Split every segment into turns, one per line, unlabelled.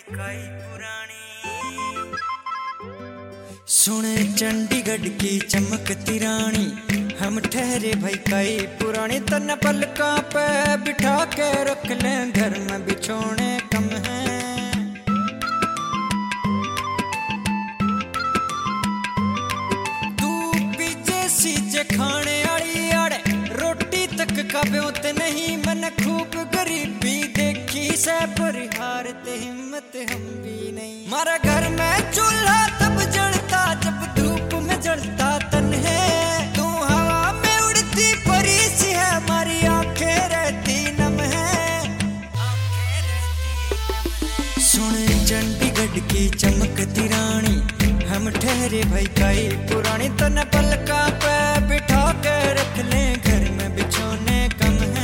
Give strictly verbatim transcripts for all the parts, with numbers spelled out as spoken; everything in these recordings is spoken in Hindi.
काई पुरानी। सुने चंडीगढ़ की चमकती रानी, हम ठहरे भाई काई पुरानी। तन पलका पे बिठा के रख ले, घर में बिछोने कम है। तू पीछे सीजे खाने आड़ी आड़े, रोटी तक का ब्योत नहीं। मन खूब गरीबी देखी से परिहार ते हिम्मत हम भी नहीं। मारा घर में चूल्हा तब जलता जब धूप में जलता तन है। तू हवा में उड़ती परी सी है, हमारी आंखें रहती नम है। सुन चंडीगढ़ की चमकती रानी, हम ठहरे भाई काई पुरानी। तन पलका पे बिठा के रख ले, घर में बिछोने कम है।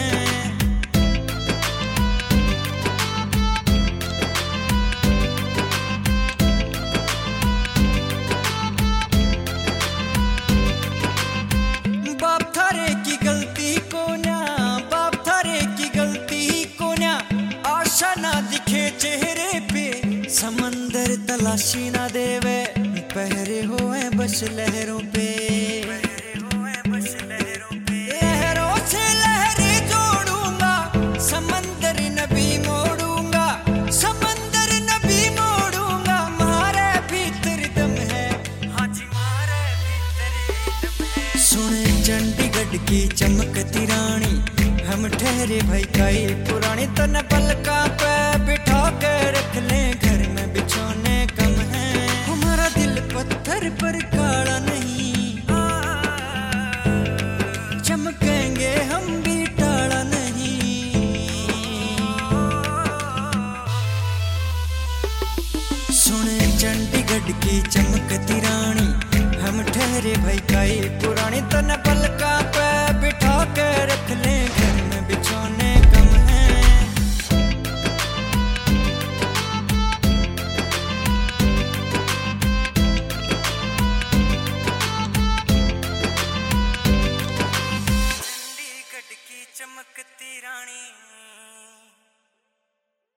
बाप थारे की गलती को ना, बाप थारे की गलती को ना। आशा ना दिखे चेहरे पे, समंदर तलाशी ना देवे। पहरे हुए बस लहरों पे, लहरों से लहरें जोड़ूंगा, समंदर नबी मोड़ूंगा, समंदर नबी मोड़ूंगा। मारे भीतर दम है, हाँ जी मारे भीतर दम है। सुन चंडीगढ़ की चमकती रानी, हम ठहरे भाई काई पुरानी। तन पलका पे बिठा के रख ले, घर में बिछोने कम है। हमारा दिल पत्थर पर काला नहीं, चमकेंगे हम भी टाला नहीं। सुन चंडीगढ़ की चमकती रानी, हम ठहरे भाई काई पुरानी। तन